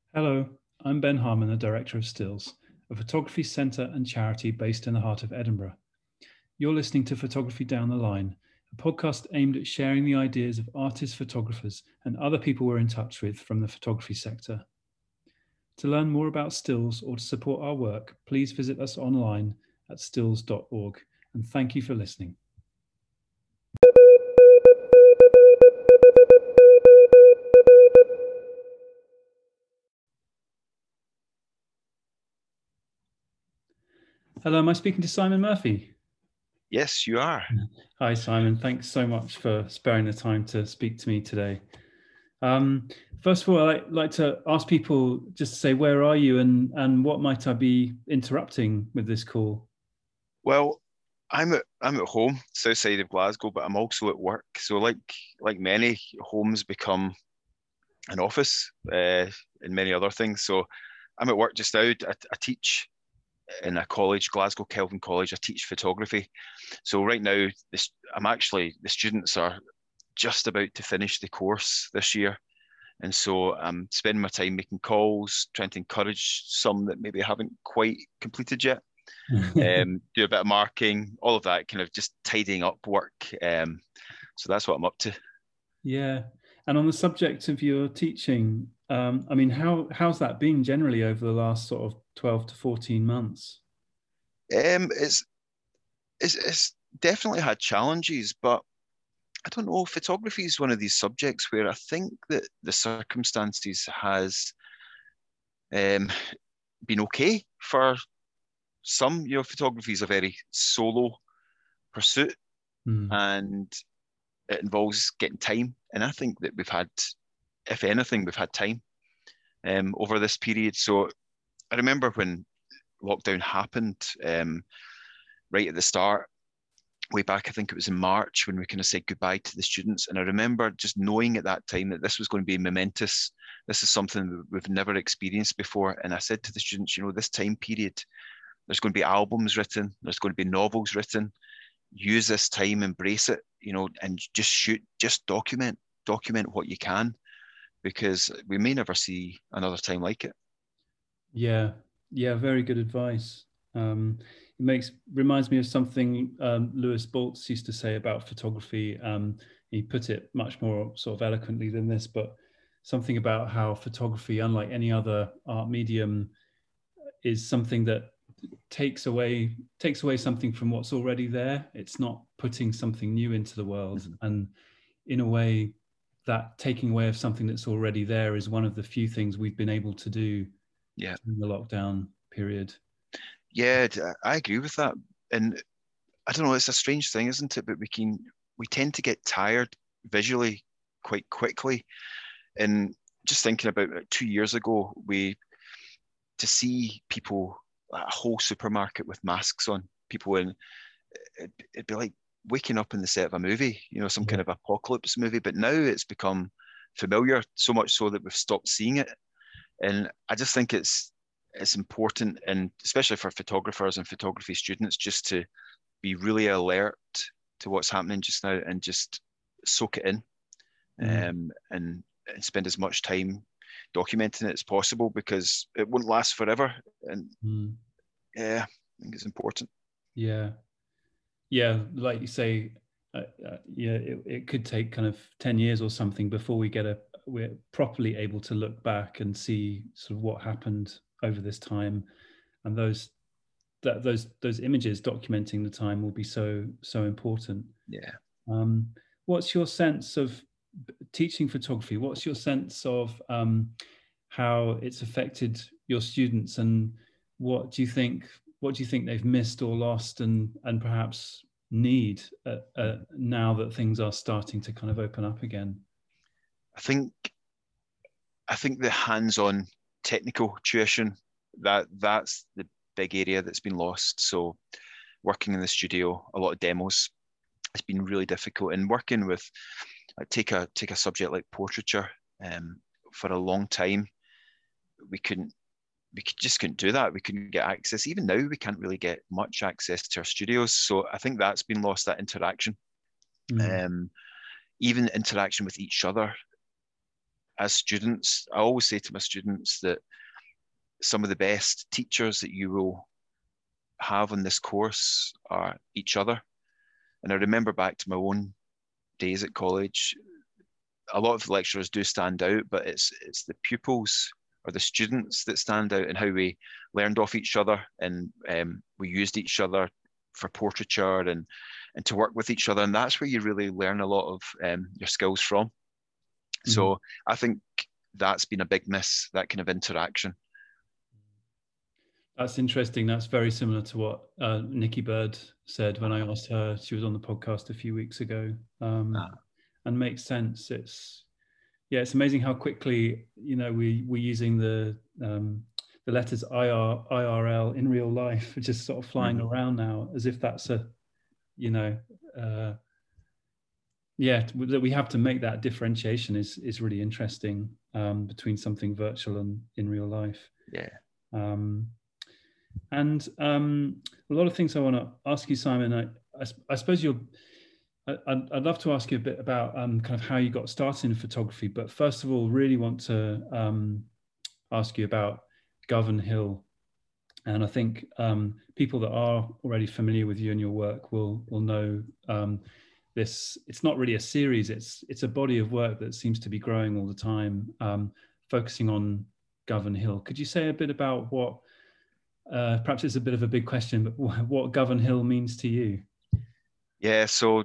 Hello, I'm Ben Harmon, the Director of Stills, a photography centre and charity based in the heart of Edinburgh. You're listening to Photography Down the Line, a podcast aimed at sharing the ideas of artists, photographers, and other people we're in touch with from the photography sector. To learn more about Stills or to support our work, please visit us online at stills.org. And thank you for listening. Hello, am I speaking to Simon Murphy? Yes, you are. Hi, Simon. Thanks so much for sparing the time to speak to me today. First of all, I'd like to ask people just to say, where are you and what might I be interrupting with this call? Well, I'm at home, south side of Glasgow, but I'm also at work. So like many, homes become an office, and many other things. So I'm at work just now. I teach in a college, Glasgow Kelvin College. I teach photography. So right now, the students are just about to finish the course this year. And so I'm spending my time making calls, trying to encourage some that maybe haven't quite completed yet. Do a bit of marking, all of that, kind of just tidying up work. So that's what I'm up to. Yeah. And on the subject of your teaching, I mean, how's that been generally over the last sort of 12 to 14 months? Um, it's, it's definitely had challenges, but I don't know. Photography is one of these subjects where I think that the circumstances has um, been okay for some. Photography is a very solo pursuit, Mm. and it involves getting time. And I think that if anything, we've had time over this period. So I remember when lockdown happened, right at the start, way back, I think it was in March when we kind of said goodbye to the students. And I remember just knowing at that time that this was going to be momentous. This is something that we've never experienced before. And I said to the students, this time period, there's going to be albums written, there's going to be novels written. Use this time, embrace it, and just shoot, just document what you can, because we may never see another time like it. Yeah. Yeah. Very good advice. It reminds me of something Lewis Boltz used to say about photography. He put it much more sort of eloquently than this, but something about how photography, unlike any other art medium, is something that takes away something from what's already there. It's not putting something new into the world, Mm-hmm. and in a way, that taking away of something that's already there is one of the few things we've been able to do Yeah, in the lockdown period. yeah, I agree with that. And I don't know, it's a strange thing, isn't it? But we tend to get tired visually quite quickly. And just thinking about it, 2 years ago, we to see people, a whole supermarket with masks on, people in, it'd be like waking up in the set of a movie, some Yeah. kind of apocalypse movie. But now it's become familiar, so much so that we've stopped seeing it. And I just think it's important, and especially for photographers and photography students, just to be really alert to what's happening just now and just soak it in, Mm. and spend as much time documenting it as possible, because it won't last forever. And Mm. yeah, I think it's important. Yeah. Yeah, like you say, yeah, it could take kind of 10 years or something before we're properly able to look back and see sort of what happened over this time, and those images documenting the time will be so important. Yeah. Um, what's your sense of teaching photography? What's your sense of how it's affected your students, and what do you think? What do you think they've missed or lost, and perhaps need now that things are starting to kind of open up again? I think I think the hands-on technical tuition, that's the big area that's been lost. So working in the studio, a lot of demos, it's been really difficult. And working with, take a subject like portraiture, for a long time, we couldn't just couldn't do that. We couldn't get access. Even now, we can't really get much access to our studios. So I think that's been lost, that interaction. Mm. Um, Even interaction with each other. as students, I always say to my students that some of the best teachers that you will have on this course are each other. And I remember back to my own days at college, a lot of the lecturers do stand out, but it's the pupils or the students that stand out, and how we learned off each other, and we used each other for portraiture and to work with each other. And that's where you really learn a lot of your skills from. Mm-hmm. So I think that's been a big miss, that kind of interaction. That's interesting. That's very similar to what Nikki Bird said when I asked her. She was on the podcast a few weeks ago, and makes sense. It's amazing how quickly, you know, we're using the letters IRL in real life, just sort of flying mm-hmm. around now, as if that's a, you know, that we have to make that differentiation is really interesting between something virtual and in real life. Yeah. And a lot of things I want to ask you, Simon. I suppose I'd love to ask you a bit about kind of how you got started in photography, but first of all, really want to ask you about Govan Hill. And I think people that are already familiar with you and your work will know this. It's not really a series; it's a body of work that seems to be growing all the time, focusing on Govan Hill. Could you say a bit about what? Perhaps it's a bit of a big question, but what Govan Hill means to you? Yeah, so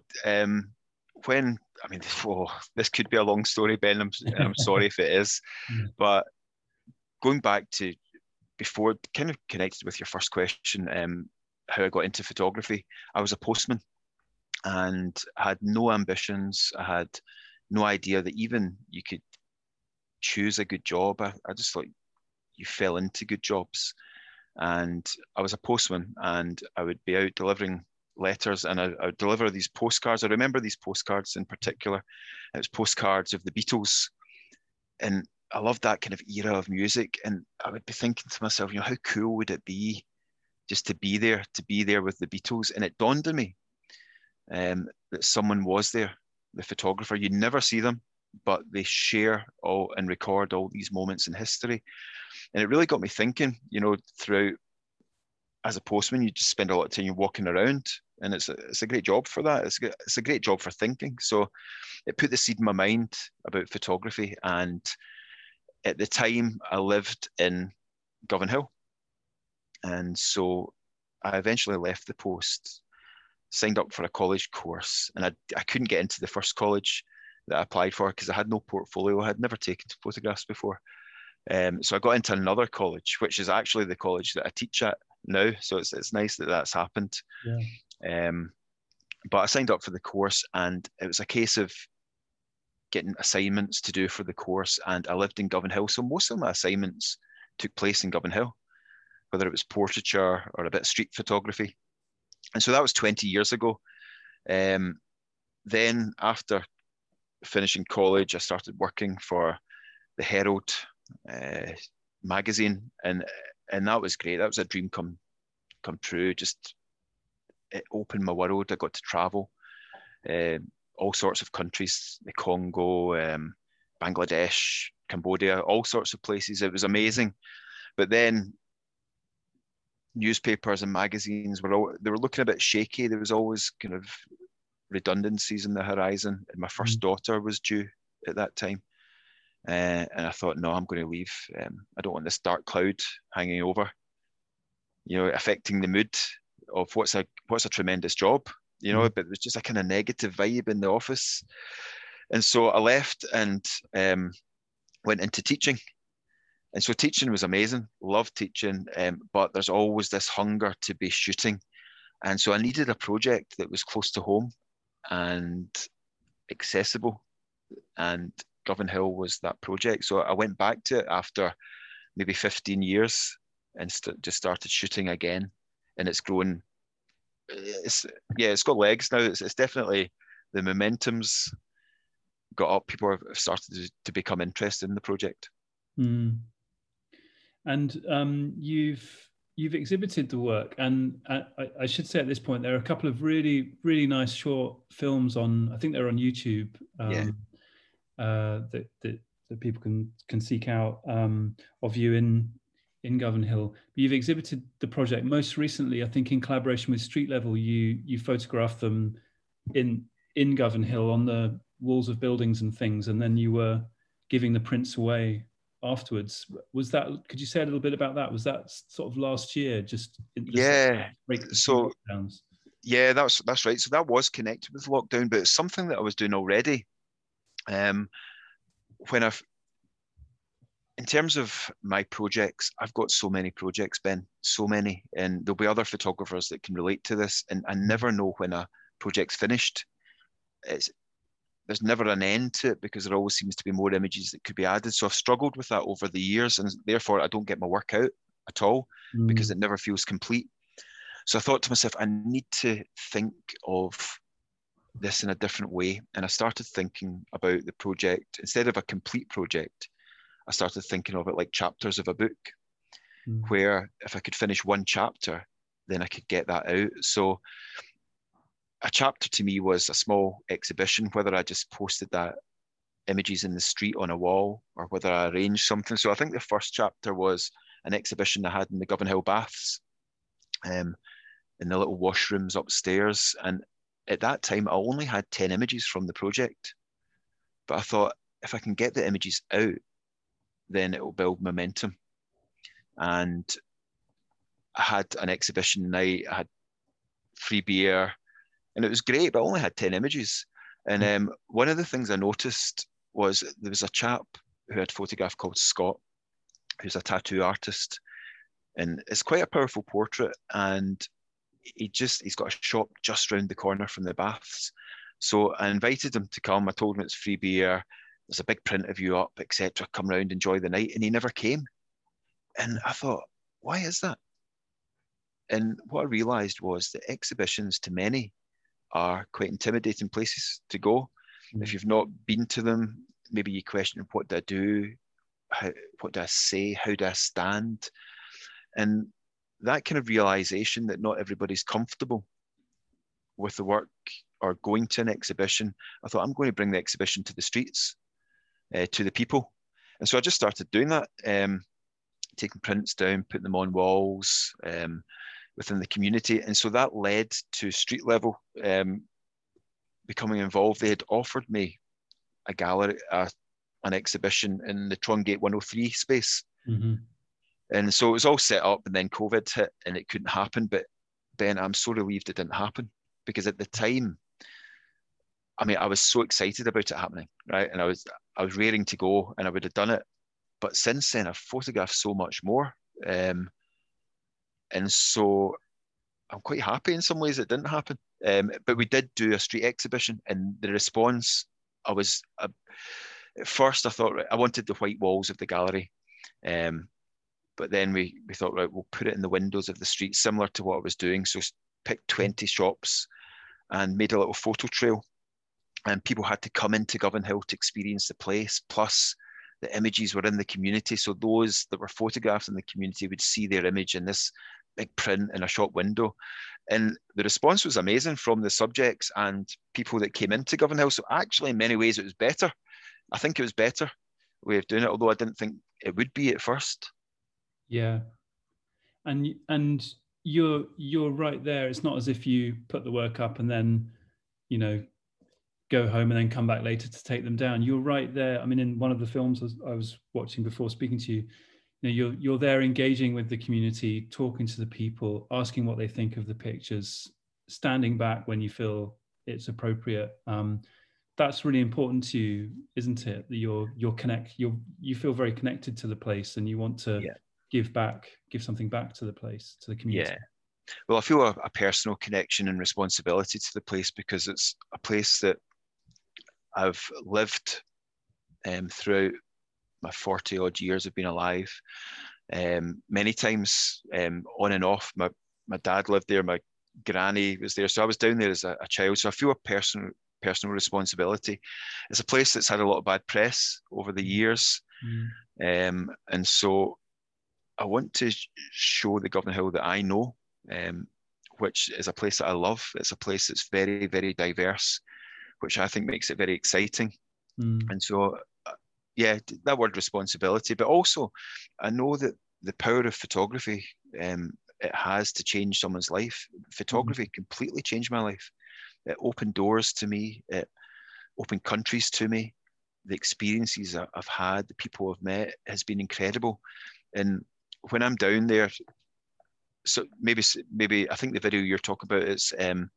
this could be a long story, Ben. I'm sorry if it is, but going back to before, kind of connected with your first question, how I got into photography. I was a postman and had no ambitions. I had no idea that even you could choose a good job. I just thought you fell into good jobs. And I was a postman, and I would be out delivering letters, and I would deliver these postcards. I remember these postcards in particular. It was postcards of the Beatles, and I loved that kind of era of music. And I would be thinking to myself, you know, how cool would it be just to be there with the Beatles? And it dawned on me that someone was there, the photographer. You never see them, but they share all and record all these moments in history. And it really got me thinking, you know, throughout, as a postman, you just spend a lot of time walking around, and it's a great job for that. It's a great job for thinking. So it put the seed in my mind about photography. And at the time, I lived in Govan Hill. And so I eventually left the post, signed up for a college course, and I couldn't get into the first college that I applied for because I had no portfolio. I had never taken photographs before. So I got into another college, which is actually the college that I teach at now. So it's nice that that's happened. Yeah. But I signed up for the course, and it was a case of getting assignments to do for the course. And I lived in Govan Hill, so most of my assignments took place in Govan Hill, whether it was portraiture or a bit of street photography. And so that was 20 years ago. Then after finishing college, I started working for the Herald magazine, and that was great. That was a dream come true. Just it opened my world. I got to travel all sorts of countries, the Congo, Bangladesh, Cambodia, all sorts of places. It was amazing. But then newspapers and magazines they were looking a bit shaky. There was always kind of redundancies in the horizon, and my first daughter was due at that time. And I thought, no, I'm going to leave. I don't want this dark cloud hanging over, you know, affecting the mood of what's a tremendous job, you know, but it was just a kind of negative vibe in the office. And so I left and went into teaching. And so teaching was amazing, loved teaching, but there's always this hunger to be shooting. And so I needed a project that was close to home and accessible. And Govan Hill was that project. So I went back to it after maybe 15 years and just started shooting again. And it's grown. It's got legs now. It's definitely, the momentum's got up. People have started to become interested in the project. Mm. And you've exhibited the work, and I should say at this point there are a couple of really, really nice short films on. I think they're on YouTube. That that people can seek out of you in Govanhill. You've exhibited the project most recently, I think, in collaboration with Street Level. You photographed them in Govanhill on the walls of buildings and things, and then you were giving the prints away afterwards. Was that? Could you say a little bit about that? Was that sort of last year? Just Yeah. So lockdowns? yeah, that's right. So that was connected with lockdown, but it's something that I was doing already. When in terms of my projects, I've got so many projects, Ben, so many, and there'll be other photographers that can relate to this. And I never know when a project's finished. There's never an end to it because there always seems to be more images that could be added. So I've struggled with that over the years, and therefore I don't get my work out at all because it never feels complete. So I thought to myself, I need to think of this in a different way. And I started thinking about the project instead of a complete project. I started thinking of it like chapters of a book, where if I could finish one chapter, then I could get that out. So a chapter to me was a small exhibition, whether I just posted that images in the street on a wall or whether I arranged something. So I think the first chapter was an exhibition I had in the Govanhill Baths, in the little washrooms upstairs. And at that time, I only had 10 images from the project. But I thought, if I can get the images out, then it will build momentum. And I had an exhibition night, I had free beer, and it was great, but I only had 10 images. And one of the things I noticed was there was a chap who had photographed called Scott, who's a tattoo artist. And it's quite a powerful portrait. And he's got a shop just round the corner from the baths. So I invited him to come. I told him it's free beer. There's a big print of you up, etc. Come round, enjoy the night. And he never came. And I thought, why is that? And what I realised was that exhibitions to many are quite intimidating places to go. If you've not been to them, maybe you question, what do I do? What do I say? How do I stand? And that kind of realisation that not everybody's comfortable with the work or going to an exhibition, I thought, I'm going to bring the exhibition to the streets, to the people. And so I just started doing that, taking prints down, putting them on walls within the community. And so that led to Street Level becoming involved. They had offered me a gallery, an exhibition in the Trongate 103 space. And so it was all set up, and then COVID hit and it couldn't happen. But Ben, I'm so relieved it didn't happen, because at the time, I mean, I was so excited about it happening, right? And I was raring to go, and I would have done it. But since then, I've photographed so much more. And so I'm quite happy in some ways it didn't happen. But we did do a street exhibition, and the response, at first I thought, right, I wanted the white walls of the gallery. But then we thought, right, we'll put it in the windows of the street, similar to what I was doing. So picked 20 shops and made a little photo trail. And people had to come into Govanhill to experience the place. Plus, the images were in the community. So those that were photographed in the community would see their image in this big print in a shop window. And the response was amazing from the subjects and people that came into Govanhill. So actually, in many ways, it was better. I think it was better way of doing it, although I didn't think it would be at first. Yeah. And you're right there. It's not as if you put the work up and then, go home and then come back later to take them down. You're right there. I mean, in one of the films I was watching before speaking to you, you're there engaging with the community, talking to the people, asking what they think of the pictures, standing back when you feel it's appropriate. That's really important to you, isn't it? That you feel very connected to the place, and you want to give something back to the place, to the community. Yeah. Well, I feel a personal connection and responsibility to the place, because it's a place that I've lived throughout my 40 odd years of being alive. Many times on and off. My dad lived there, my granny was there. So I was down there as a child. So I feel a personal responsibility. It's a place that's had a lot of bad press over the years. And so I want to show the Govanhill that I know, which is a place that I love. It's a place that's very, very diverse, which I think makes it very exciting. And so yeah, that word responsibility, but also I know that the power of photography, it has to change someone's life. Photography completely changed my life. It opened doors to me. It opened countries to me. The experiences I've had, the people I've met, has been incredible. And when I'm down there, so maybe I think the video you're talking about is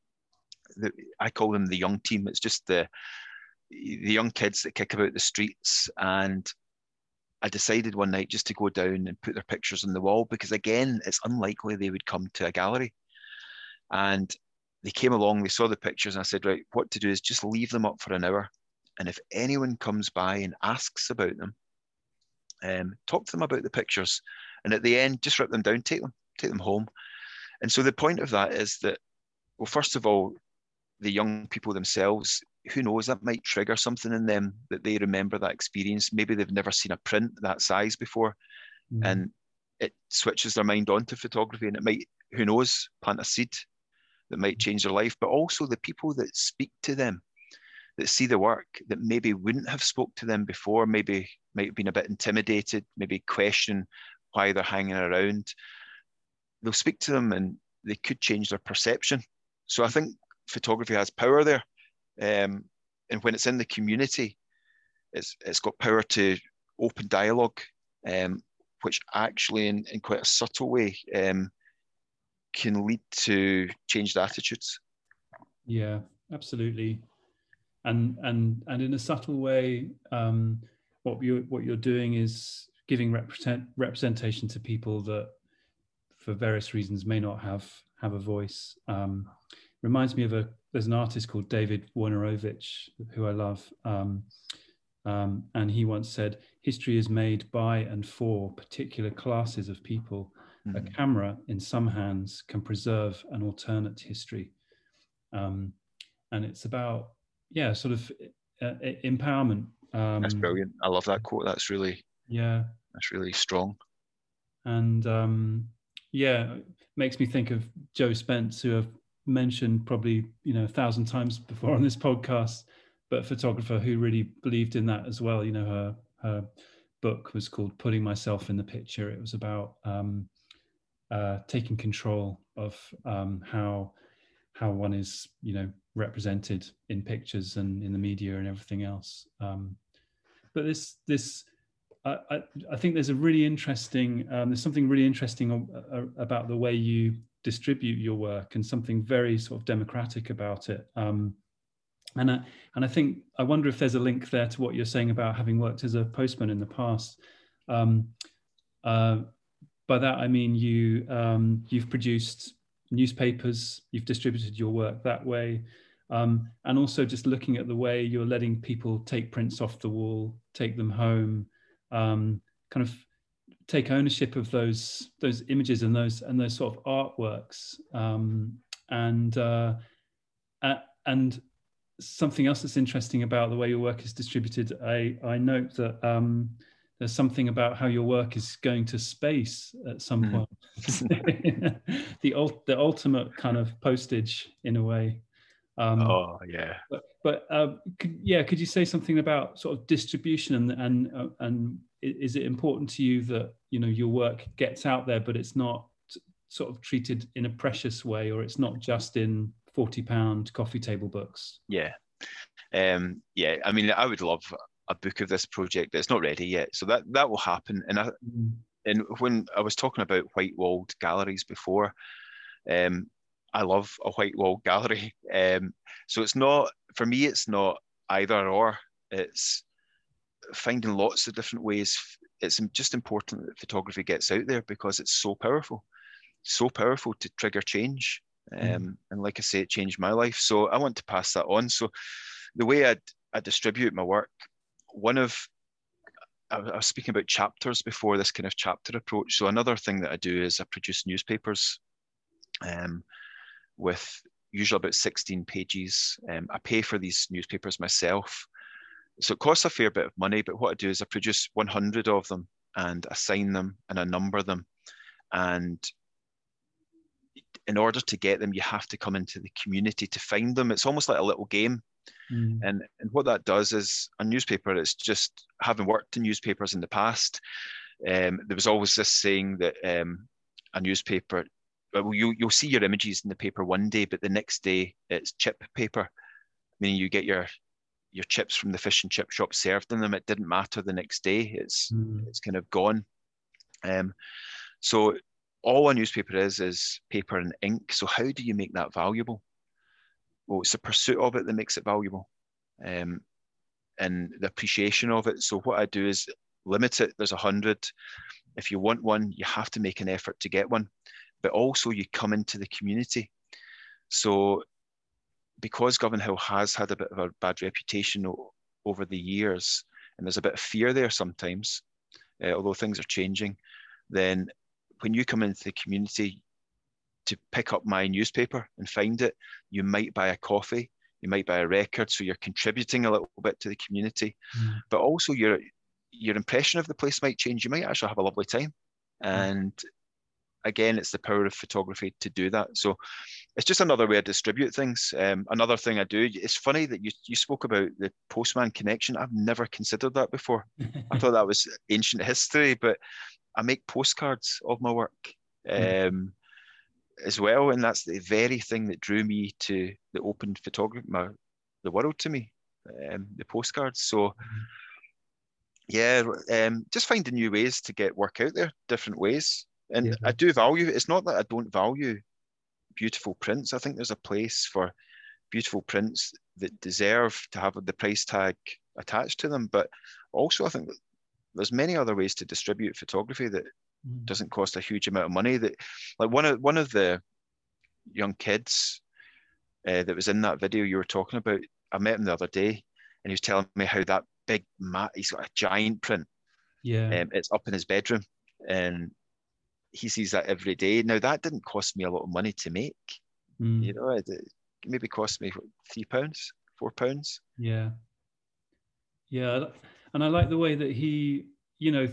I call them the young team. It's just the young kids that kick about the streets. And I decided one night just to go down and put their pictures on the wall, because again, it's unlikely they would come to a gallery. And they came along, they saw the pictures, and I said, right, what to do is just leave them up for an hour. And if anyone comes by and asks about them, talk to them about the pictures. And at the end, just rip them down, take them home. And so the point of that is that, well, first of all, the young people themselves, who knows, that might trigger something in them, that they remember that experience. Maybe they've never seen a print that size before, and it switches their mind onto photography, and it might, who knows, plant a seed that might change their life. But also the people that speak to them, that see the work, that maybe wouldn't have spoke to them before, maybe might have been a bit intimidated, maybe question why they're hanging around. They'll speak to them and they could change their perception. So I think photography has power there. And when it's in the community, it's got power to open dialogue, which actually in quite a subtle way can lead to changed attitudes. Yeah, absolutely. And in a subtle way, what you're doing is giving representation to people that, for various reasons, may not have a voice. Reminds me of there's an artist called David Wojnarowicz, who I love, and he once said, "History is made by and for particular classes of people. A camera in some hands can preserve an alternate history," and it's about, yeah, sort of empowerment. That's brilliant. I love that quote. That's really strong. And yeah, it makes me think of Jo Spence, who I've mentioned probably 1,000 times before on this podcast, but a photographer who really believed in that as well. Her book was called Putting Myself in the Picture. It was about taking control of how one is represented in pictures and in the media and everything else. But I think there's a really interesting, there's something really interesting about the way you distribute your work, and something very sort of democratic about it. And I think, I wonder if there's a link there to what you're saying about having worked as a postman in the past. By that I mean you've produced newspapers, you've distributed your work that way, and also just looking at the way you're letting people take prints off the wall, take them home, kind of take ownership of those images and those sort of artworks, and something else that's interesting about the way your work is distributed. I note that there's something about how your work is going to space at some point. the ultimate kind of postage, in a way. Oh yeah. But could you say something about sort of distribution, and is it important to you that your work gets out there, but it's not sort of treated in a precious way, or it's not just in £40 coffee table books? Yeah. Yeah. I mean, I would love a book of this project. It's not ready yet, so that will happen. And when I was talking about white-walled galleries before, I love a white-walled gallery. So it's not, for me, it's not either or. It's finding lots of different ways. It's just important that photography gets out there, because it's so powerful to trigger change. And like I say, it changed my life. So I want to pass that on. So the way I distribute my work, I was speaking about chapters before, this kind of chapter approach. So another thing that I do is I produce newspapers with usually about 16 pages. I pay for these newspapers myself. So it costs a fair bit of money, but what I do is I produce 100 of them, and I sign them and I number them. And in order to get them, you have to come into the community to find them. It's almost like a little game. And what that does is, a newspaper, it's just, having worked in newspapers in the past, there was always this saying that a newspaper, well, you'll see your images in the paper one day, but the next day it's chip paper, meaning you get your chips from the fish and chip shop served in them. It didn't matter the next day. It's kind of gone. So all a newspaper is paper and ink. So how do you make that valuable? Well, it's the pursuit of it that makes it valuable, and the appreciation of it. So what I do is limit it. There's 100. If you want one, you have to make an effort to get one, but also you come into the community. So because Govanhill has had a bit of a bad reputation over the years, and there's a bit of fear there sometimes, although things are changing, then when you come into the community to pick up my newspaper and find it, you might buy a coffee, you might buy a record, so you're contributing a little bit to the community, but also your impression of the place might change. You might actually have a lovely time. And again, it's the power of photography to do that. So it's just another way to distribute things. Another thing I do, it's funny that you spoke about the postman connection. I've never considered that before. I thought that was ancient history, but I make postcards of my work as well. And that's the very thing that drew me to the open photography, the world to me, the postcards. So yeah, just finding new ways to get work out there, different ways. And I do value, it's not that I don't value beautiful prints. I think there's a place for beautiful prints that deserve to have the price tag attached to them. But also I think that there's many other ways to distribute photography that doesn't cost a huge amount of money. That, like one of the young kids that was in that video you were talking about, I met him the other day, and he was telling me how that big mat, he's got a giant print. It's up in his bedroom, and he sees that every day. Now that didn't cost me a lot of money to make. You know, it maybe cost me £3, £4. Yeah. And I like the way that he, you know,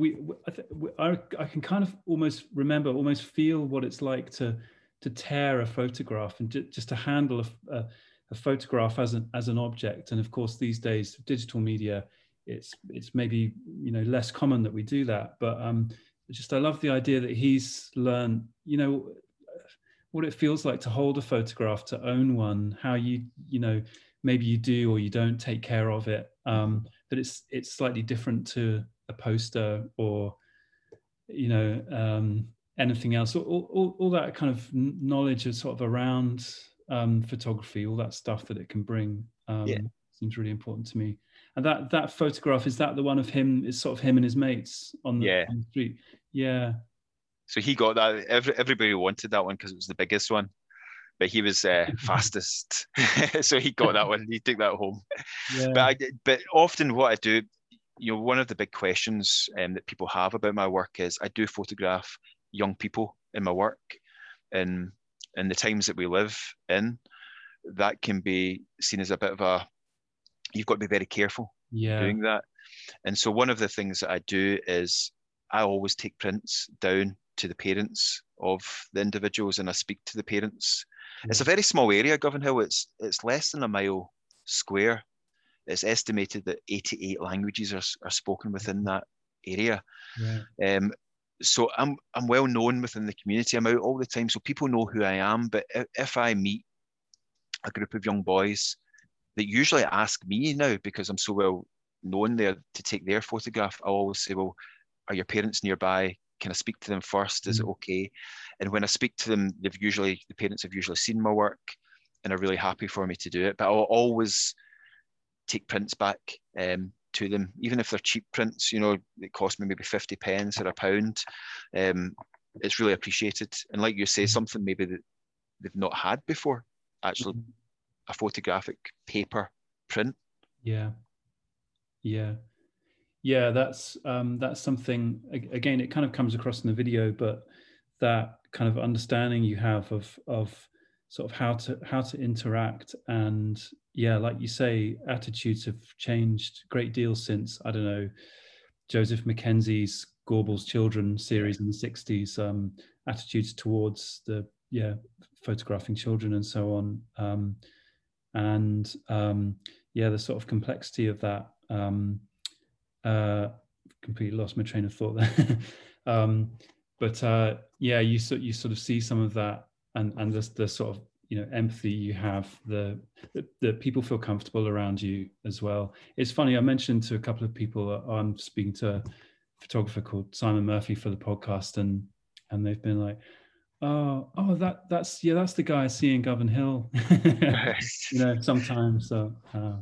I can kind of almost feel what it's like to tear a photograph and just to handle a photograph as an object. And of course, these days, digital media, it's maybe, you know, less common that we do that. But I love the idea that he's learned, you know, what it feels like to hold a photograph, to own one, how you know, maybe you do or you don't take care of it. That it's slightly different to a poster or, you know, anything else. All that kind of knowledge is sort of around photography, all that stuff that it can bring. Seems really important to me. And that photograph, is that the one of him? Is sort of him and his mates on the street? Yeah. So he got that. Everybody wanted that one because it was the biggest one, but he was fastest, so he got that one. He took that home. Yeah. But often what I do, you know, one of the big questions that people have about my work is I do photograph young people in my work, and the times that we live in, that can be seen as a bit of you've got to be very careful doing that. And so one of the things that I do is I always take prints down to the parents of the individuals, and I speak to the parents. It's a very small area, Govanhill. It's less than a mile square. It's estimated that 88 languages are spoken within that area. So I'm well known within the community. I'm out all the time, so people know who I am. But if I meet a group of young boys that usually ask me now, because I'm so well known there, to take their photograph, I always say, well, are your parents nearby? Can I speak to them first? Is it okay? And when I speak to them, the parents have usually seen my work and are really happy for me to do it. But I'll always take prints back to them, even if they're cheap prints, you know, it cost me maybe 50 pence or £1. It's really appreciated. And like you say, something maybe that they've not had before, actually a photographic paper print. That's something, again, it kind of comes across in the video, but that kind of understanding you have of sort of how to interact. And like you say, attitudes have changed a great deal since, I don't know, Joseph Mackenzie's Gorbals Children series in the 60s, attitudes towards photographing children and so on. and the sort of complexity of that. Completely lost my train of thought there. You sort of see some of that, and the sort of empathy you have, the people feel comfortable around you as well. It's funny, I mentioned to a couple of people, I'm speaking to a photographer called Simon Murphy for the podcast, and they've been like, that's the guy I see in Govan Hill. Sometimes. So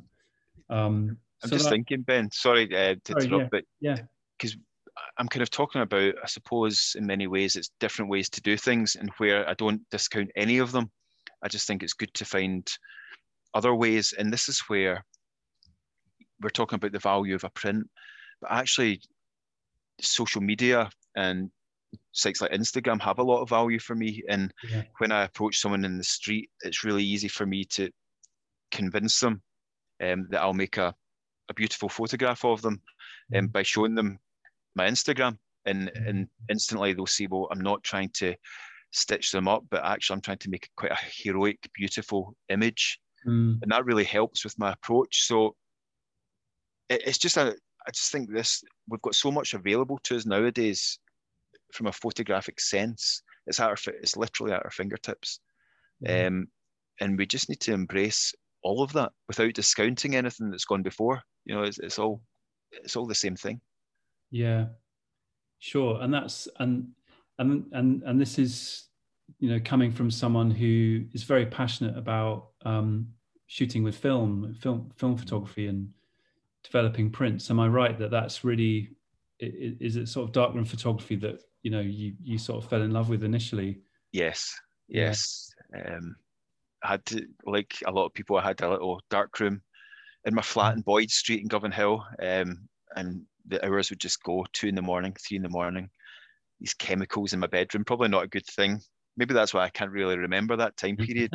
I'm just thinking, Ben, sorry to interrupt, but yeah, because I'm kind of talking about, I suppose, in many ways, it's different ways to do things, and where I don't discount any of them. I just think it's good to find other ways. And this is where we're talking about the value of a print, but actually social media and sites like Instagram have a lot of value for me. And when I approach someone in the street, it's really easy for me to convince them that I'll make a beautiful photograph of them by showing them my Instagram. And instantly they'll see, well, I'm not trying to stitch them up, but actually I'm trying to make quite a heroic, beautiful image. And that really helps with my approach. So it's just I just think we've got so much available to us nowadays from a photographic sense. It's literally at our fingertips. And we just need to embrace all of that without discounting anything that's gone before. It's all the same thing. Yeah, sure. And that's and this is coming from someone who is very passionate about shooting with film photography and developing prints. Am I right that that's really, is it sort of darkroom photography that you sort of fell in love with initially? Yes. I had to, like a lot of people, I had a little darkroom in my flat in Boyd Street in Govan Hill, and the hours would just go 2 a.m, 3 a.m. These chemicals in my bedroom, probably not a good thing. Maybe that's why I can't really remember that time period.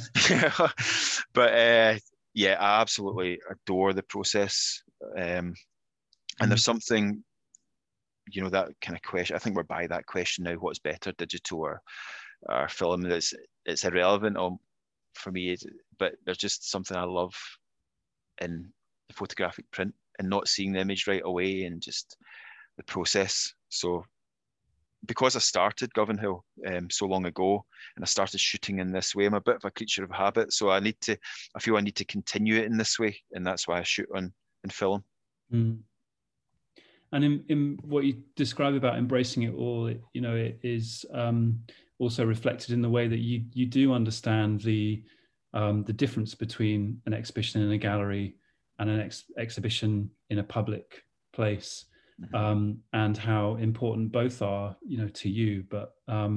But I absolutely adore the process. And there's something, that kind of question, I think we're by that question now, what's better, digital or film? It's irrelevant for me, but there's just something I love in the photographic print and not seeing the image right away and just the process. So because I started Govan Hill so long ago and I started shooting in this way, I'm a bit of a creature of habit. So I feel I need to continue it in this way. And that's why I shoot in film. And in what you describe about embracing it all, it is also reflected in the way that you do understand the difference between an exhibition in a gallery and an exhibition in a public place, and how important both are, to you, but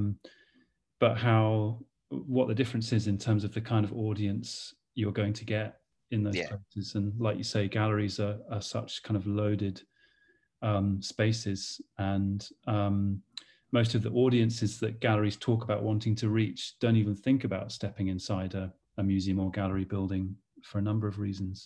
what the difference is in terms of the kind of audience you're going to get in those places. And like you say, galleries are such kind of loaded spaces, and most of the audiences that galleries talk about wanting to reach don't even think about stepping inside a museum or gallery building for a number of reasons.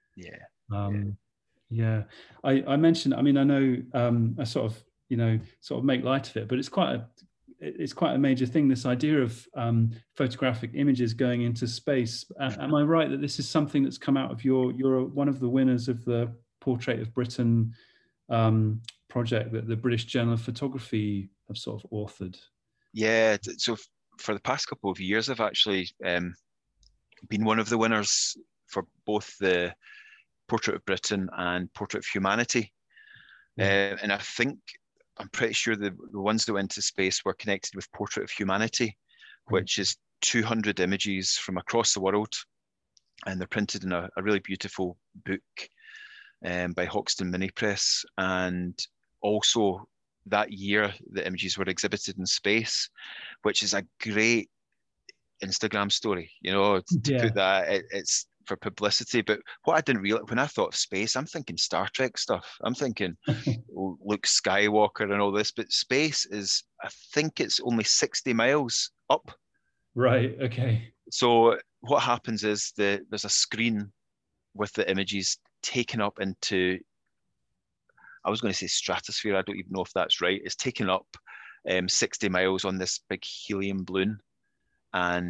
I mentioned, I know I sort of make light of it, but it's quite a major thing, this idea of photographic images going into space. Am I right that this is something that's come out of you're one of the winners of the Portrait of Britain project that the British Journal of Photography have sort of authored? Yeah, so for the past couple of years, I've actually been one of the winners for both the Portrait of Britain and Portrait of Humanity. And I'm pretty sure the ones that went into space were connected with Portrait of Humanity, which is 200 images from across the world. And they're printed in a really beautiful book by Hoxton Mini Press. And also that year, the images were exhibited in space, which is a great Instagram story, to put that, it's for publicity. But what I didn't realize, when I thought of space, I'm thinking Star Trek stuff. I'm thinking Luke Skywalker and all this, but space is, I think it's only 60 miles up. Right, okay. So what happens is there's a screen with the images taken up into, I was going to say stratosphere, I don't even know if that's right. It's taken up 60 miles on this big helium balloon. And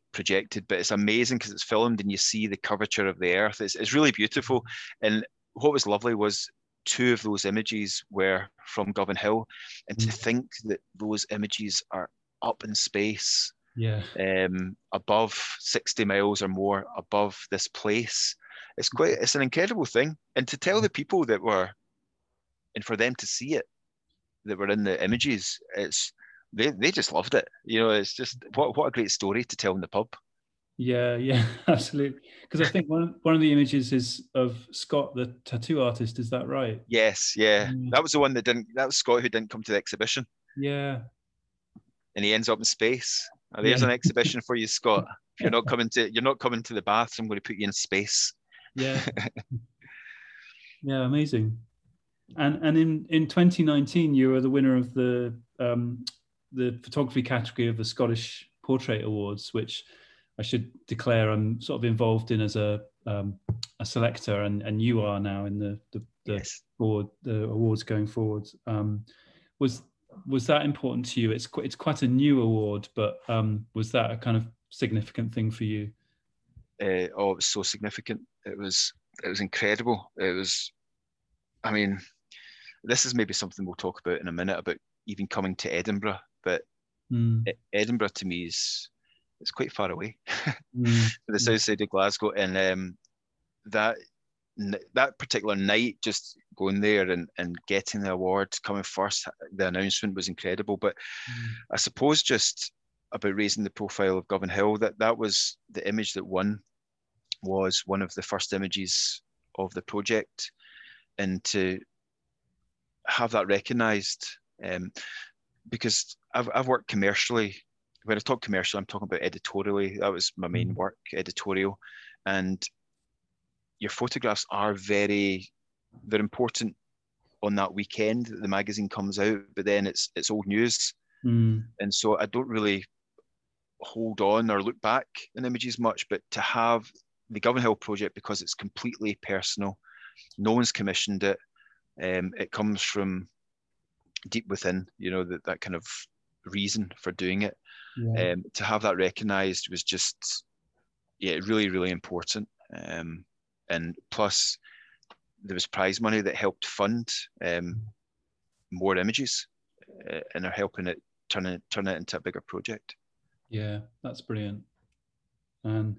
projected, but it's amazing because it's filmed and you see the curvature of the earth. It's really beautiful. And what was lovely was 2 of those images were from Govan Hill, and to think that those images are up in space, above 60 miles or more above this place, it's an incredible thing. And to tell the people that were, and for them to see it, that were in the images, they just loved it. It's just what a great story to tell in the pub. Yeah, absolutely. Because I think one of the images is of Scott, the tattoo artist. Is that right? Yes, yeah. That was the one that was Scott who didn't come to the exhibition. Yeah. And he ends up in space. There's an exhibition for you, Scott. If you're not coming to the baths, I'm going to put you in space. Yeah. Yeah, amazing. And in 2019, you were the winner of the photography category of the Scottish Portrait Awards, which I should declare I'm sort of involved in as a selector, and you are now in the yes. board, the awards going forward. Was that important to you? It's quite a new award, but was that a kind of significant thing for you? It was so significant. It was incredible. I mean, this is maybe something we'll talk about in a minute, about even coming to Edinburgh, but Edinburgh to me it's quite far away, the south side of Glasgow, and that particular night, just going there and getting the award, coming first, the announcement was incredible. But I suppose just about raising the profile of Govan Hill, that was the image that won, was one of the first images of the project, and to have that recognised, because I've worked commercially. When I talk commercial, I'm talking about editorially. That was my main work, editorial. And your photographs are they're important on that weekend that the magazine comes out, but then it's old news. And so I don't really hold on or look back in images much, but to have the Govan Hill project, because it's completely personal, no one's commissioned it. It comes from deep within, that kind of reason for doing it. To have that recognised was just, really, really important. And plus, there was prize money that helped fund more images, and are helping it turn it into a bigger project. Yeah, that's brilliant. And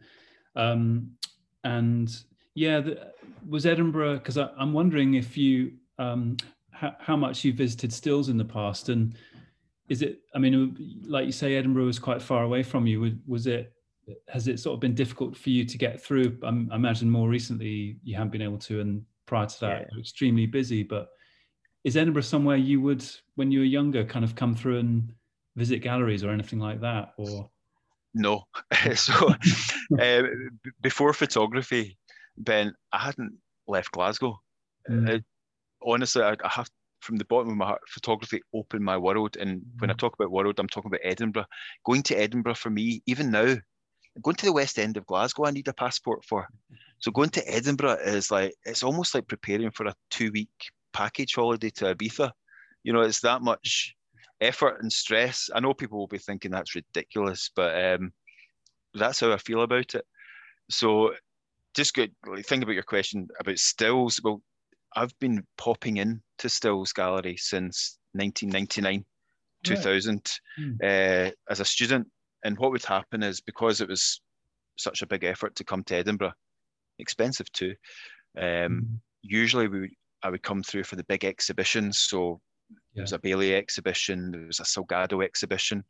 was Edinburgh? Because I'm wondering if you how much you visited stills in the past, and is it? I mean, like you say, Edinburgh was quite far away from you. Has it sort of been difficult for you to get through? I imagine more recently you haven't been able to, and prior to that, you're extremely busy. But is Edinburgh somewhere you would, when you were younger, kind of come through and visit galleries or anything like that? Or no. So before photography, Ben, I hadn't left Glasgow. Honestly, I have, from the bottom of my heart, photography opened my world. And when I talk about world, I'm talking about Edinburgh. Going to Edinburgh for me, even now, going to the West End of Glasgow, I need a passport for. So going to Edinburgh is like, it's almost like preparing for a 2-week package holiday to Ibiza. It's that much effort and stress. I know people will be thinking that's ridiculous, but that's how I feel about it. So just think about your question about stills. Well, I've been popping in to Stills Gallery since 1999, 2000, as a student. And what would happen is, because it was such a big effort to come to Edinburgh, expensive too, usually I would come through for the big exhibitions. So there was a Bailey exhibition, there was a Salgado exhibition,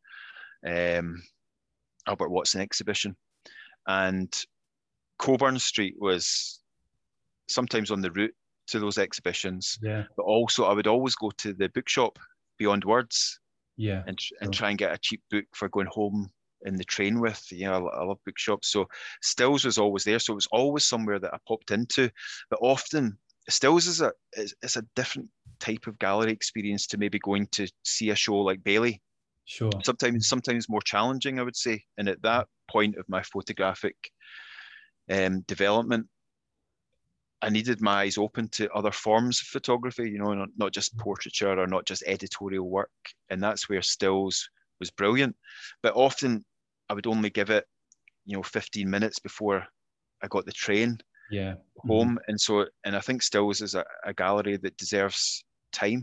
Albert Watson exhibition, and Cockburn Street was sometimes on the route to those exhibitions. But also I would always go to the bookshop Beyond Words, and try and get a cheap book for going home in the train with. I love bookshops. So Stills was always there. So it was always somewhere that I popped into. But often Stills is a different type of gallery experience to maybe going to see a show like Bailey. Sure. Sometimes more challenging, I would say. And at that point of my photographic development, I needed my eyes open to other forms of photography, not just portraiture or not just editorial work. And that's where Stills was brilliant. But often I would only give it 15 minutes before I got the train Yeah. home. And I think Stills is a gallery that deserves time.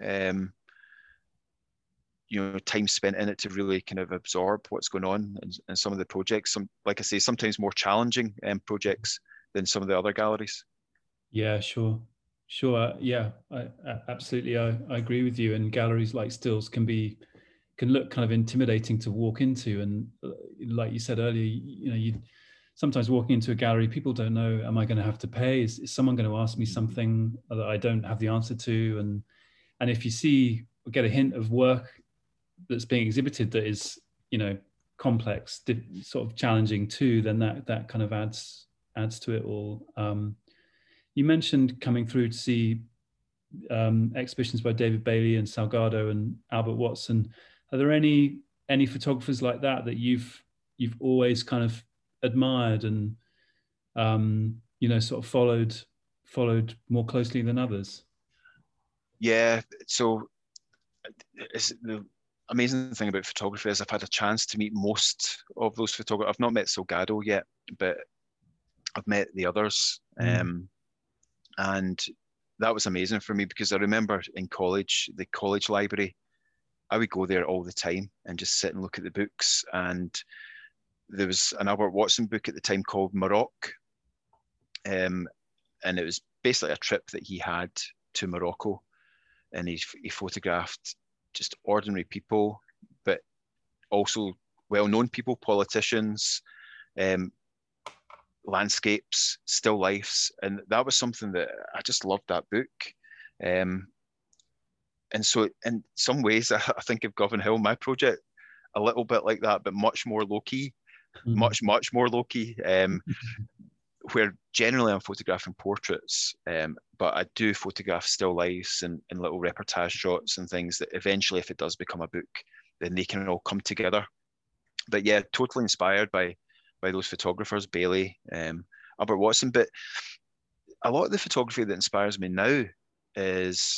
Time spent in it to really kind of absorb what's going on and some of the projects. Like I say, sometimes more challenging projects than some of the other galleries. Yeah, sure. Yeah, I absolutely. I agree with you. And galleries like Stills can look kind of intimidating to walk into. And like you said earlier, you sometimes walking into a gallery, people don't know, am I going to have to pay? Is someone going to ask me something that I don't have the answer to? And if you get a hint of work that's being exhibited that is, complex, sort of challenging too, then that kind of adds to it all. You mentioned coming through to see exhibitions by David Bailey and Salgado and Albert Watson. Are there any photographers like that you've always kind of admired and sort of followed more closely than others? Yeah, so it's the amazing thing about photography is I've had a chance to meet most of those photographers. I've not met Salgado yet, but I've met the others. And that was amazing for me because I remember in college, the college library, I would go there all the time and just sit and look at the books. And there was an Albert Watson book at the time called Morocco. And it was basically a trip that he had to Morocco. And he photographed just ordinary people, but also well-known people, politicians, landscapes, still lifes. And that was something that I just loved that book. And so in some ways, I think of Govan Hill, my project, a little bit like that, but much more low-key, much more low-key, where generally I'm photographing portraits, but I do photograph still lifes and little reportage shots and things that eventually, if it does become a book, then they can all come together. But yeah, totally inspired by those photographers, Bailey, Albert Watson. But a lot of the photography that inspires me now is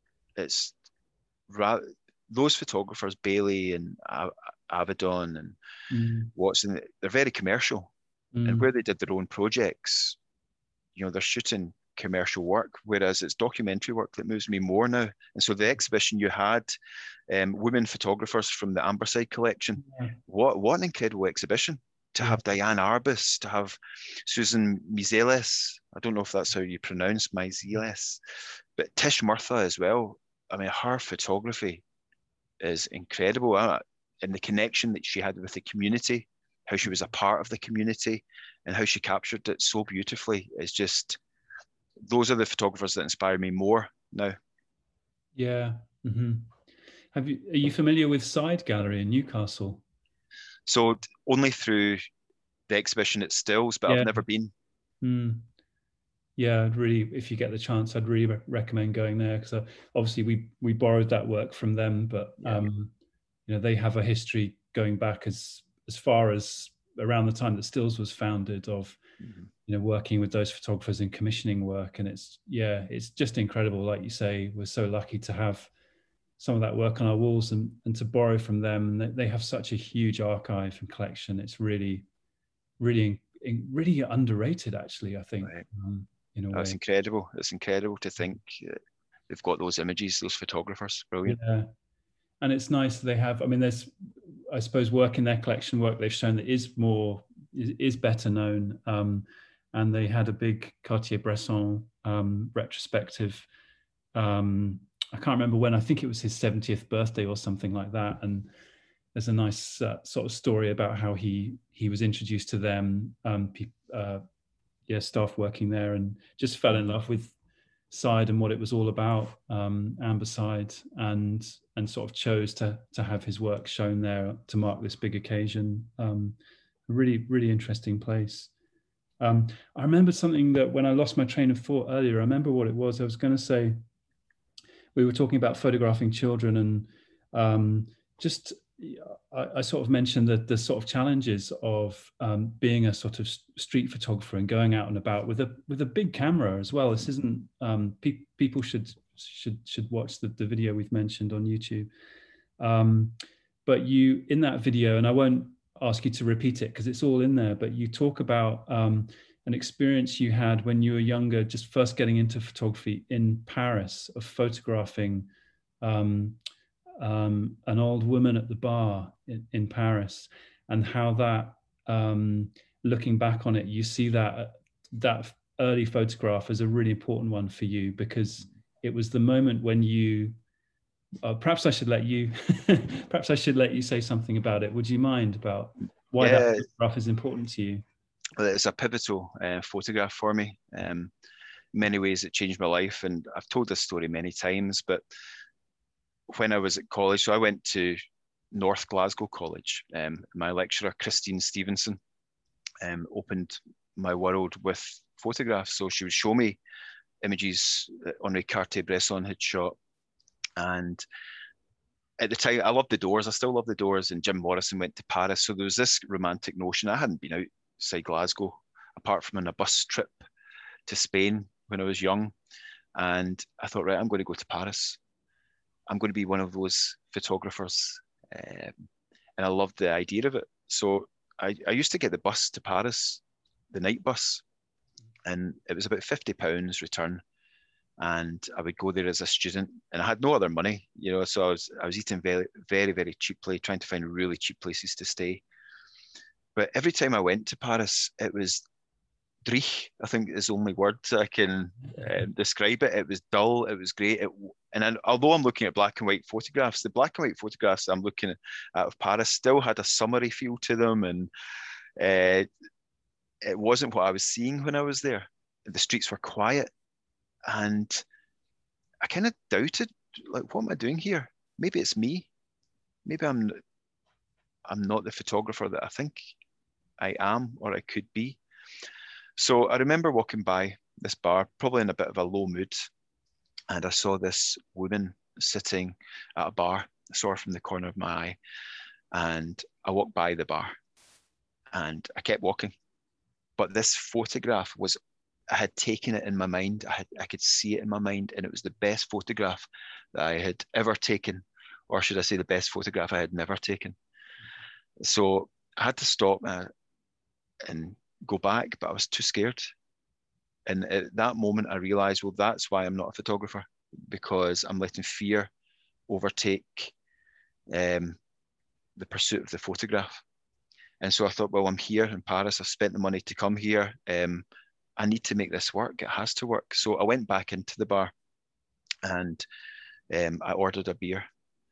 those photographers, Bailey and Avedon and Watson, they're very commercial. And where they did their own projects, they're shooting commercial work, whereas it's documentary work that moves me more now. And so the exhibition you had, women photographers from the Amberside collection, what an incredible exhibition. To have Diane Arbus, to have Susan Mizeles, I don't know if that's how you pronounce Mizeles, but Tish Murtha as well. I mean, her photography is incredible. And the connection that she had with the community, how she was a part of the community and how she captured it so beautifully is just, those are the photographers that inspire me more now. Yeah. Are you familiar with Side Gallery in Newcastle? So only through the exhibition at Stills, but I've never been. Yeah, I'd really, if you get the chance, I'd really recommend going there because obviously we borrowed that work from them, but they have a history going back as far as around the time that Stills was founded of working with those photographers and commissioning work. And it's just incredible. Like you say, we're so lucky to have some of that work on our walls and to borrow from them. They have such a huge archive and collection. It's really, really, really underrated, actually, I think. Right. In a way. That's incredible. It's incredible to think they've got those images, those photographers. Brilliant. Yeah. And it's nice they have, I mean, there's, I suppose, work in their collection, work they've shown that is better known. And they had a big Cartier-Bresson retrospective. I can't remember when, I think it was his 70th birthday or something like that. And there's a nice sort of story about how he was introduced to them, staff working there, and just fell in love with Side and what it was all about, Amberside, and sort of chose to have his work shown there to mark this big occasion. A really, really interesting place. I remember something that when I lost my train of thought earlier, I remember what it was. I was going to say, we were talking about photographing children, and I sort of mentioned that the sort of challenges of being a sort of street photographer and going out and about with a big camera as well. This isn't people should watch the video we've mentioned on YouTube. But you, in that video, and I ask you to repeat it because it's all in there, but you talk about an experience you had when you were younger, just first getting into photography in Paris, of photographing an old woman at the bar in Paris, and how that, looking back on it, you see that early photograph as a really important one for you, because it was the moment when you, perhaps I should let you perhaps I should let you say something about it. Would you mind about why that Yeah, photograph is important to you? it's a pivotal photograph for me. In many ways, it changed my life, and I've told this story many times. But when I was at college, so I went to North Glasgow College. My lecturer, Christine Stevenson, opened my world with photographs. So she would show me images that Henri Cartier-Bresson had shot. And at the time, I loved the Doors. I still love the Doors. And Jim Morrison went to Paris. So there was this romantic notion. I hadn't been outside Glasgow, apart from on a bus trip to Spain when I was young. And I thought, right, I'm going to go to Paris. I'm going to be one of those photographers. And I loved the idea of it. So I used to get the bus to Paris, the night bus, and it was about £50 return. And I would go there as a student, and I had no other money, so I was eating very, very, very cheaply, trying to find really cheap places to stay. But every time I went to Paris, it was dreich, I think is the only word I can describe it. It was dull, it was great. Although I'm looking at black and white photographs, the black and white photographs I'm looking at of Paris still had a summery feel to them, and it wasn't what I was seeing when I was there. The streets were quiet, and I kind of doubted, like, what am I doing here? Maybe it's me. Maybe I'm not the photographer that I think I am or I could be. So I remember walking by this bar, probably in a bit of a low mood, and I saw this woman sitting at a bar. I saw her from the corner of my eye, and I walked by the bar, and I kept walking. But this photograph was, I had taken it in my mind. I could see it in my mind, and it was the best photograph that I had ever taken, or should I say, the best photograph I had never taken. So I had to stop and go back, but I was too scared. And at that moment, I realized, well, that's why I'm not a photographer, because I'm letting fear overtake the pursuit of the photograph. And so I thought, well, I'm here in Paris. I've spent the money to come here. I need to make this work. It has to work. So I went back into the bar, and I ordered a beer.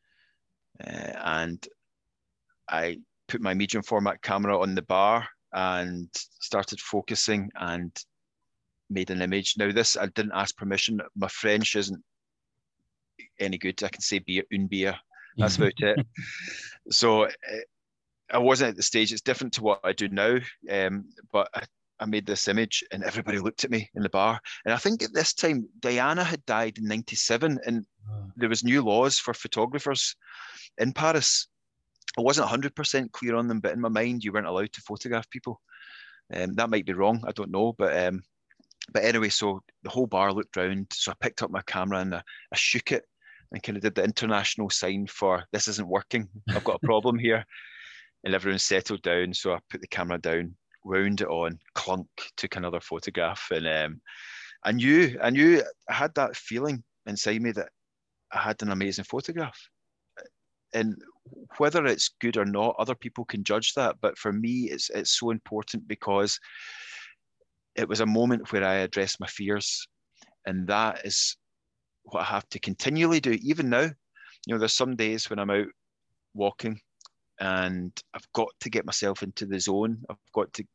And I put my medium format camera on the bar and started focusing and made an image. Now, this, I didn't ask permission. My French isn't any good. I can say beer, une beer. That's about it. So I wasn't at the stage. It's different to what I do now. But I made this image, and everybody looked at me in the bar. And I think at this time, Diana had died in '97, and there was new laws for photographers in Paris. I wasn't 100% clear on them, but in my mind, you weren't allowed to photograph people. That might be wrong. I don't know. But anyway, so the whole bar looked round. So I picked up my camera, and I shook it and kind of did the international sign for, this isn't working. I've got a problem here. And everyone settled down. So I put the camera down, wound it on, clunk, took another photograph. And I knew I had that feeling inside me that I had an amazing photograph. And whether it's good or not, other people can judge that. But for me, it's so important, because it was a moment where I addressed my fears. And that is what I have to continually do, even now. There's some days when I'm out walking, and I've got to get myself into the zone. I've got to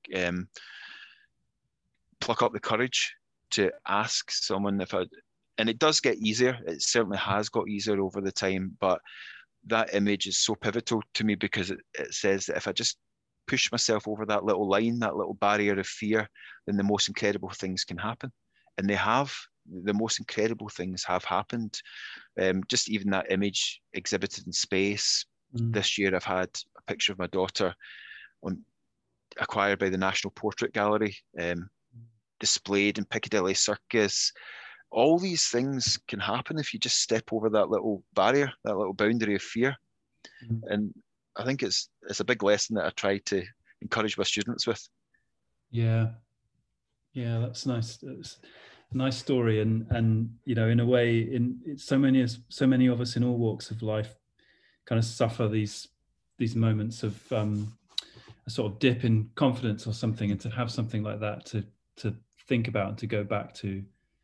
pluck up the courage to ask someone and it does get easier. It certainly has got easier over the time, but that image is so pivotal to me, because it says that if I just push myself over that little line, that little barrier of fear, then the most incredible things can happen. And they have. The most incredible things have happened. Just even that image exhibited in space. This year, I've had a picture of my daughter acquired by the National Portrait Gallery, displayed in Piccadilly Circus. All these things can happen if you just step over that little barrier, that little boundary of fear. And I think it's a big lesson that I try to encourage my students with. Yeah, that's nice. It's a nice story, and you know, in a way, so many of us in all walks of life kind of suffer these moments of a sort of dip in confidence or something, and to have something like that to think about and to go back to,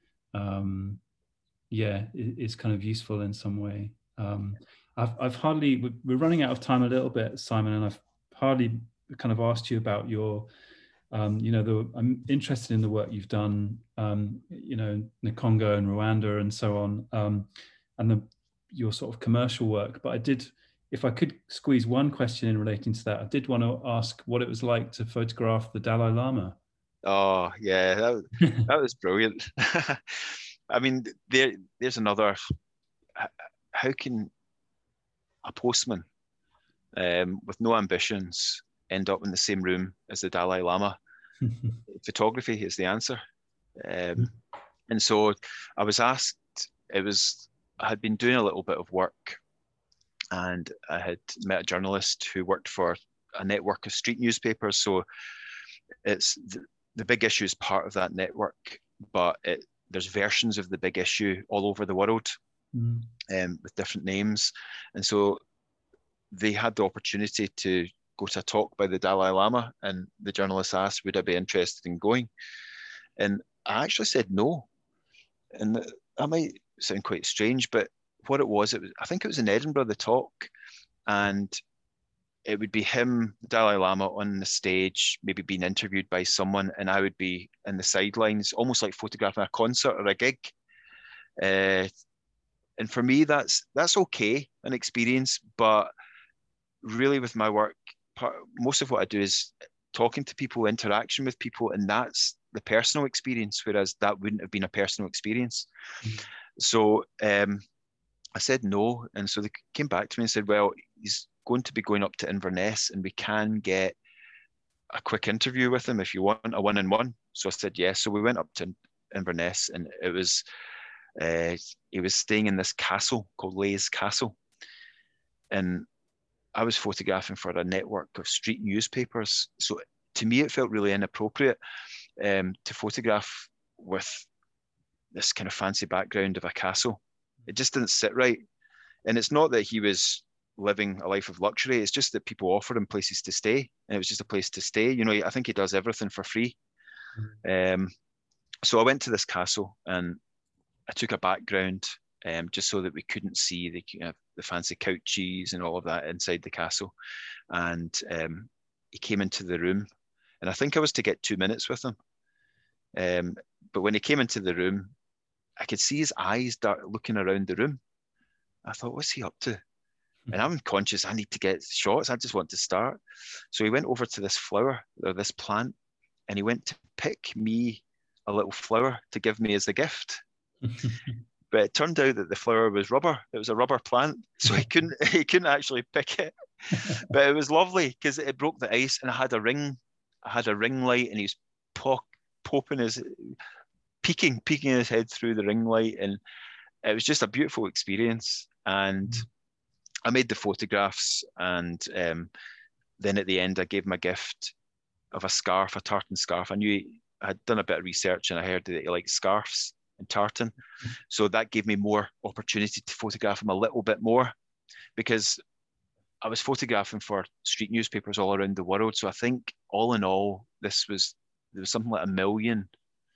is kind of useful in some way. I've hardly, we're running out of time a little bit, Simon, and I've hardly kind of asked you about your, I'm interested in the work you've done, in the Congo and Rwanda and so on, and your sort of commercial work. But I did, if I could squeeze one question in relating to that, I did want to ask what it was like to photograph the Dalai Lama. Oh yeah, that was brilliant. I mean, there's another. How can a postman with no ambitions end up in the same room as the Dalai Lama? Photography is the answer. And so I was asked, I had been doing a little bit of work, and I had met a journalist who worked for a network of street newspapers. So it's the Big Issue is part of that network, but there's versions of the Big Issue all over the world, with different names. And so they had the opportunity to go to a talk by the Dalai Lama, and the journalist asked, would I be interested in going? And I actually said no. And that might sound quite strange, but what it was, I think it was in Edinburgh, the talk, and it would be him, Dalai Lama, on the stage, maybe being interviewed by someone, and I would be in the sidelines, almost like photographing a concert or a gig. And for me, that's okay, an experience, but really with my work, most of what I do is talking to people, interaction with people, and that's the personal experience, whereas that wouldn't have been a personal experience. So I said no, and so they came back to me and said, well, he's going to be going up to Inverness, and we can get a quick interview with him if you want a one-on-one. So I said yes. So we went up to Inverness, and it was he was staying in this castle called Lay's Castle, and I was photographing for a network of street newspapers. So to me, it felt really inappropriate to photograph with this kind of fancy background of a castle. It just didn't sit right. And it's not that he was living a life of luxury. It's just that people offered him places to stay, and it was just a place to stay. You know, I think he does everything for free. So I went to this castle, and I took a background just so that we couldn't see the fancy couches and all of that inside the castle. And he came into the room, and I think I was to get 2 minutes with him. But when he came into the room, I could see his eyes looking around the room. I thought, what's he up to? And I'm conscious, I need to get shots. I just want to start. So he went over to this flower or this plant, and he went to pick me a little flower to give me as a gift. But it turned out that the flower was rubber. It was a rubber plant, so he couldn't actually pick it. But it was lovely because it broke the ice, and I had a ring light, and he was peeking his head through the ring light, and it was just a beautiful experience. And I made the photographs, and then at the end, I gave him a gift of a scarf, a tartan scarf. I had done a bit of research, and I heard that he liked scarves and tartan. So that gave me more opportunity to photograph him a little bit more, because I was photographing for street newspapers all around the world. So I think all in all, there was something like a million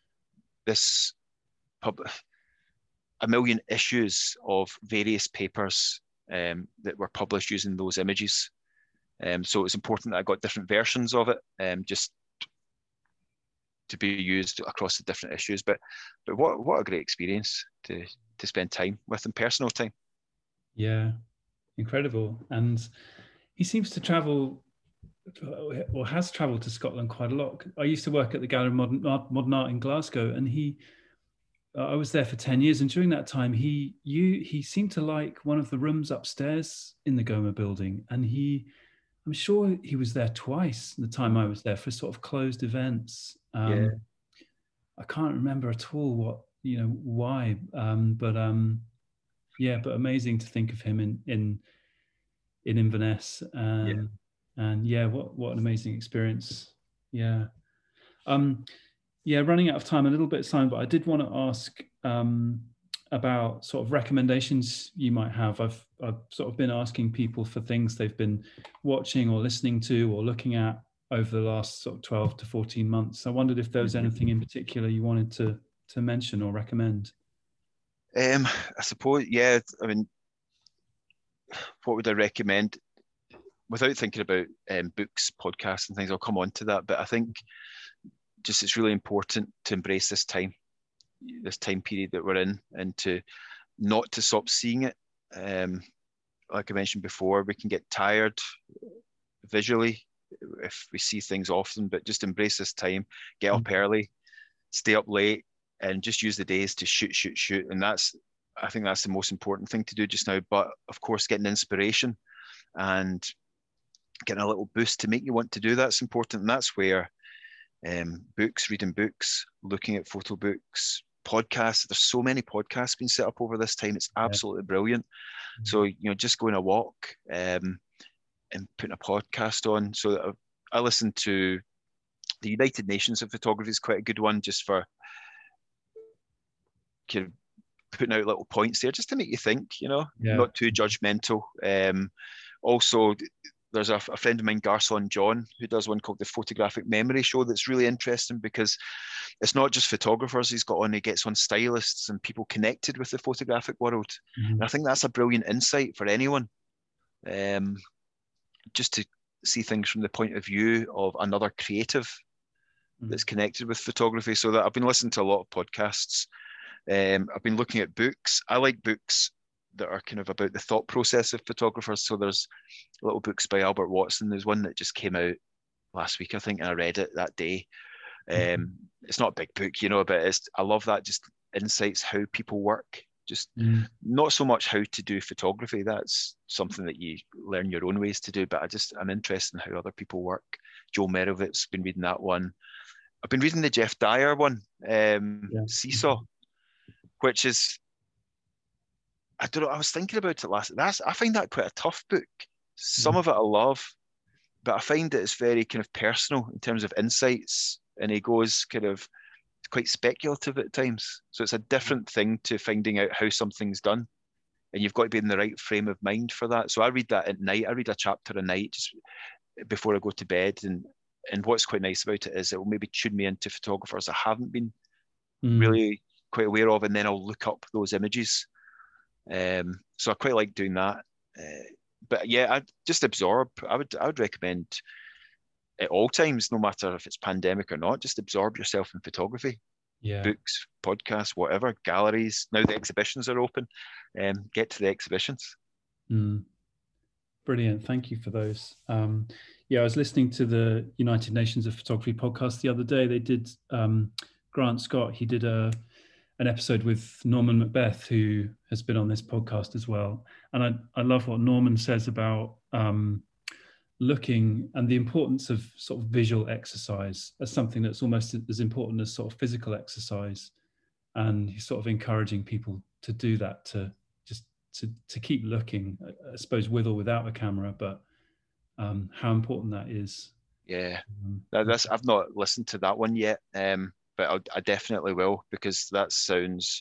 issues of various papers that were published using those images. So it's important that I got different versions of it, just to be used across the different issues. But what a great experience to spend time with him, personal time. Yeah, incredible. And he seems to travel, or has travelled to Scotland quite a lot. I used to work at the Gallery of Modern Art in Glasgow, and I was there for 10 years, and during that time, he seemed to like one of the rooms upstairs in the Goma building, and I'm sure he was there twice the time I was there for sort of closed events. Yeah. I can't remember at all why, but amazing to think of him in in Inverness. Yeah. And yeah, what an amazing experience. Yeah. Yeah, running out of time a little bit, Simon, but I did want to ask about sort of recommendations you might have. I've sort of been asking people for things they've been watching or listening to or looking at over the last sort of 12 to 14 months. I wondered if there was anything in particular you wanted to mention or recommend. I suppose, yeah. I mean, what would I recommend? Without thinking about books, podcasts, and things, I'll come on to that. But I think just it's really important to embrace this time period that we're in, and to not to stop seeing it. Like I mentioned before, we can get tired visually if we see things often, but just embrace this time, get up early, stay up late, and just use the days to shoot. And I think that's the most important thing to do just now. But of course, getting inspiration and getting a little boost to make you want to do that's important. And that's where reading books, looking at photo books, podcasts. There's so many podcasts being set up over this time. It's absolutely brilliant. So, just going a walk and putting a podcast on. So that I listen to the United Nations of Photography is quite a good one, just for kind of putting out little points there, just to make you think, not too judgmental. Also, there's a friend of mine, Garson John, who does one called the Photographic Memory Show that's really interesting, because it's not just photographers he gets on stylists and people connected with the photographic world. And I think that's a brilliant insight for anyone, just to see things from the point of view of another creative that's connected with photography. So that I've been listening to a lot of podcasts. I've been looking at books. I like books that are kind of about the thought process of photographers. So there's little books by Albert Watson. There's one that just came out last week, I think, and I read it that day. It's not a big book, but I love that, just insights how people work. Just not so much how to do photography. That's something that you learn your own ways to do, but I'm interested in how other people work. Joe Merowitz's been reading that one. I've been reading the Jeff Dyer one, Seesaw, which is, I don't know, I was thinking about it I find that quite a tough book. Some of it I love, but I find that it's very kind of personal in terms of insights, and he goes kind of quite speculative at times. So it's a different thing to finding out how something's done, and you've got to be in the right frame of mind for that. So I read that at night. I read a chapter a night just before I go to bed, and what's quite nice about it is it will maybe tune me into photographers I haven't been really quite aware of, and then I'll look up those images. So I quite like doing that. But yeah, I just absorb. I would recommend at all times, no matter if it's pandemic or not, just absorb yourself in photography. Yeah. Books, podcasts, whatever, galleries. Now the exhibitions are open. Get to the exhibitions. Brilliant. Thank you for those. I was listening to the United Nations of Photography podcast the other day. They did, Grant Scott, he did an episode with Norman Macbeth, who has been on this podcast as well. And I love what Norman says about looking and the importance of sort of visual exercise as something that's almost as important as sort of physical exercise. And he's sort of encouraging people to do that, to keep looking, I suppose, with or without a camera, but how important that is. Yeah, I've not listened to that one yet, but I definitely will, because that's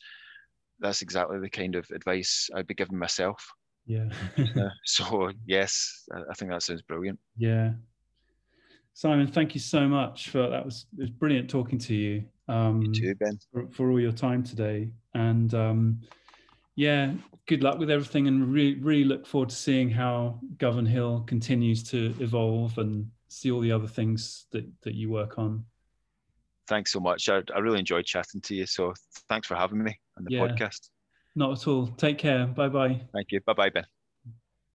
exactly the kind of advice I'd be giving myself. Yeah. So yes, I think that sounds brilliant. Yeah. Simon, thank you so much for that. It was brilliant talking to you. You too, Ben. For all your time today. And yeah, good luck with everything, and really look forward to seeing how Govan Hill continues to evolve and see all the other things that you work on. Thanks so much. I really enjoyed chatting to you. So thanks for having me on the podcast. Not at all. Take care. Bye-bye. Thank you. Bye-bye, Ben.